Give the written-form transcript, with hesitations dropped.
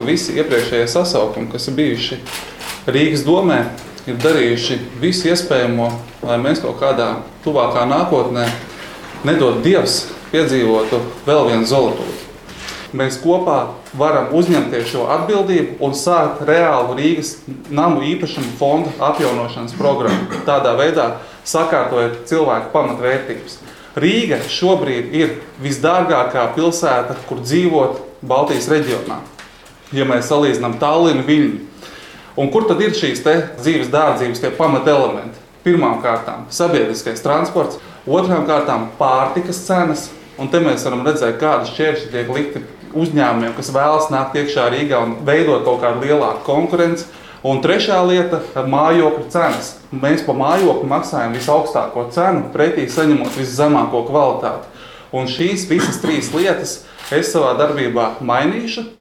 Visi iepriekšējie sasaukumi, kas ir bijuši Rīgas domē, ir darījuši visu iespējamo, lai mēs kaut kādā tuvākā nākotnē, nedod Dievs, piedzīvotu vēl vienu Zolotūdu. Mēs kopā varam uzņemties šo atbildību un sākt reālu Rīgas namu īpašumu fonda atjaunošanas programmu. Tādā veidā sakārtojot cilvēku pamatvērtības. Rīga šobrīd ir visdārgākā pilsēta, kur dzīvot Baltijas reģionā. Ja mēs salīdzinām Tallinu, Viļņu. Un kur tad ir šīs dzīves dārdzības tie pamatelementi? Pirmām kārtām sabiedriskais transports, otrām kārtām pārtikas cenas. Un te mēs varam redzēt, kādas šķēršļi tiek likti uzņēmumiem, kas vēlas nākt iekšā Rīgā un veidot kaut kādu lielāku konkurenci. Un trešā lieta - mājokļu cenas. Mēs pa mājokli maksājam visaugstāko cenu, pretī saņemot viszemāko kvalitāti. Un šīs visas trīs lietas es savā darbībā mainīšu.